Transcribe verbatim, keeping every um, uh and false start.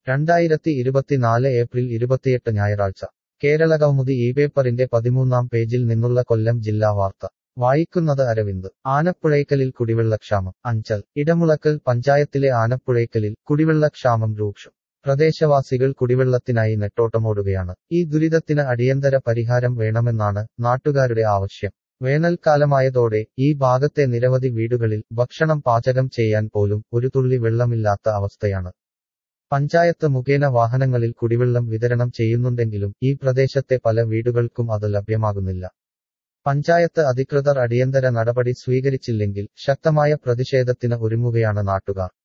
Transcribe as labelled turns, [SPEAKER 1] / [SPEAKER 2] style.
[SPEAKER 1] രണ്ടായിരത്തി ഇരുപത്തിനാല് ഏപ്രിൽ ഇരുപത്തിയെട്ട് ഞായറാഴ്ച കേരള കൗമുദി ഈ പേപ്പറിന്റെ പതിമൂന്നാം പേജിൽ നിന്നുള്ള കൊല്ലം ജില്ലാ വാർത്ത വായിക്കുന്നത് അരവിന്ദ്. ആനപ്പുഴയ്ക്കലിൽ കുടിവെള്ളക്ഷാമം. അഞ്ചൽ. ഇടമുളക്കൽ പഞ്ചായത്തിലെ ആനപ്പുഴയ്ക്കലിൽ കുടിവെള്ളക്ഷാമം രൂക്ഷം. പ്രദേശവാസികൾ കുടിവെള്ളത്തിനായി നെട്ടോട്ടമോടുകയാണ്. ഈ ദുരിതത്തിന് അടിയന്തര പരിഹാരം വേണമെന്നാണ് നാട്ടുകാരുടെ ആവശ്യം. വേനൽക്കാലമായതോടെ ഈ ഭാഗത്തെ നിരവധി വീടുകളിൽ ഭക്ഷണം പാചകം ചെയ്യാൻ പോലും ഒരു തുള്ളി വെള്ളമില്ലാത്ത അവസ്ഥയാണ്. പഞ്ചായത്ത് മുഖേന വാഹനങ്ങളിൽ കുടിവെള്ളം വിതരണം ചെയ്യുന്നുണ്ടെങ്കിലും ഈ പ്രദേശത്തെ പല വീടുകൾക്കും അത് ലഭ്യമാകുന്നില്ല. പഞ്ചായത്ത് അധികൃതർ അടിയന്തര നടപടി സ്വീകരിച്ചില്ലെങ്കിൽ ശക്തമായ പ്രതിഷേധത്തിന് ഒരുങ്ങുകയാണ് നാട്ടുകാർ.